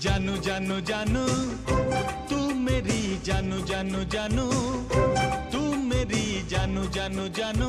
जानू जानू जानू तू मेरी जानू जानू जानू तू मेरी जानू जानू जानू।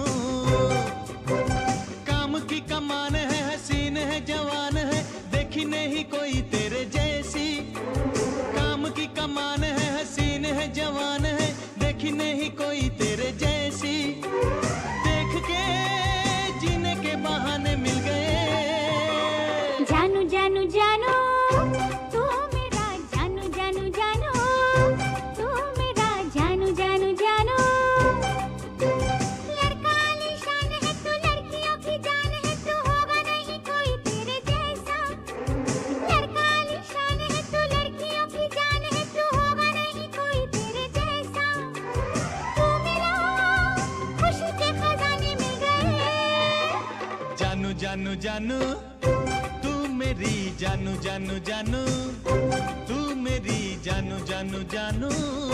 काम की कमान है, हसीन है, जवान है, देखी नहीं कोई तेरे जैसी। काम की कमान है, हसीन है, जवान है, देखी नहीं कोई तेरे जैसी। देख के जीने के बहाने मिल गए। जानू जानू जानू तू मेरा जानू जानू जानू, तू मेरा जानू जानू जानू। लड़का आलीशान है तू, लड़कियों की जान है तू, होगा नहीं कोई तेरे जैसा। लड़का आलीशान है तू, लड़कियों की जान है तू, होगा नहीं कोई तेरे जैसा। तू मिला खुशी के खजाने मिल गए। जानू जानू जानू तू मेरी जानू जानू जानू, तू मेरी जानू जानू जानू।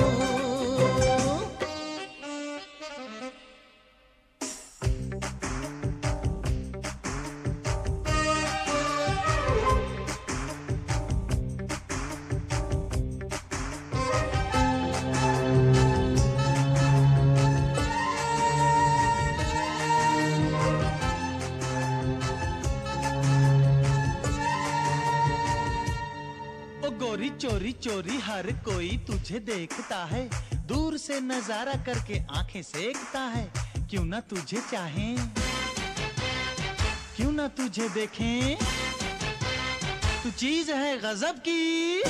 गोरी चोरी चोरी हर कोई तुझे देखता है, दूर से नजारा करके आंखें सेकता है। क्यों ना तुझे चाहें, क्यों ना तुझे देखें, तू चीज है गजब की।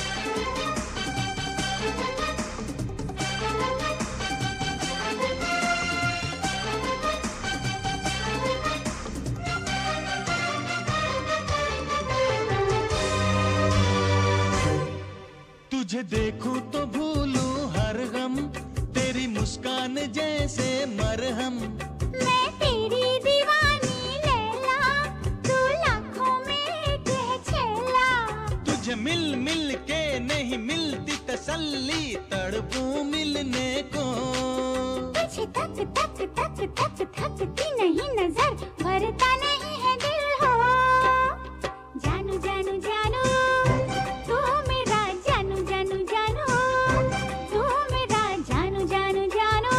तुझे देखूं तो भूलूं हर गम, तेरी मुस्कान जैसे मरहम। मैं तेरी दीवानी लैला, तू लाखों में एक है छैला। तुझे मिल मिल के नहीं मिलती तसल्ली, तड़पूं मिलने को। तुझे तक तक तक तक थकती नहीं नजर, भरता नहीं है दिल हो। जानू जानू जानू तू मेरा जानू जानू जानू, तू मेरा जानू जानू जानू।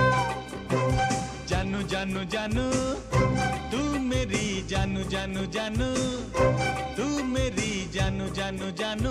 जानू जानू जानू तू मेरी जानू जानू जानू, तू मेरी जानू जानू जानू।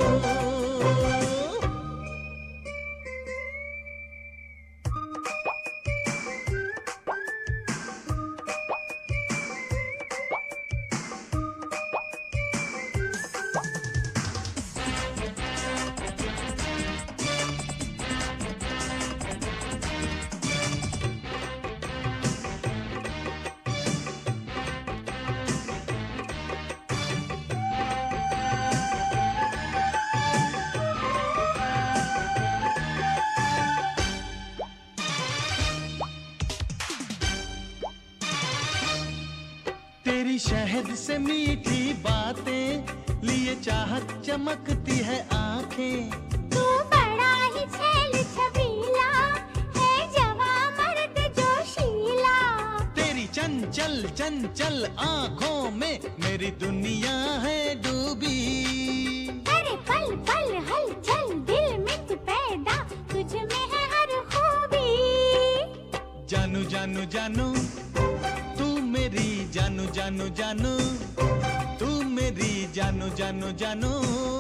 तेरी शहद से मीठी बातें लिए चाहत चमकती है आंखें। तू बड़ा ही छैल छबीला है, जवां मर्द जोशीला। तेरी चंचल चंचल आंखों में मेरी दुनिया है डूबी। अरे पल पल हलचल दिल में तू पैदा, तुझ में है हर खूबी। जानू जानू जानू तू मेरी जानू जानू जानू, तू मेरी जानू जानू जानू।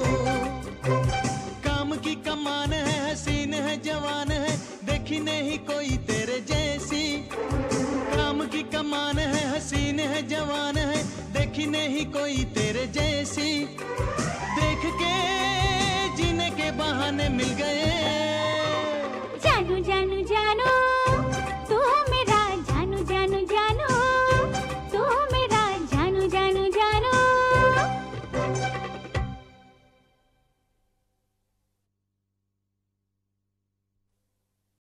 काम की कमान है, हसीन है, जवान है, देखी नहीं कोई तेरे जैसी। काम की कमान है, हसीन है, जवान है, देखी नहीं कोई तेरे जैसी। देख के जीने के बहाने मिल गए।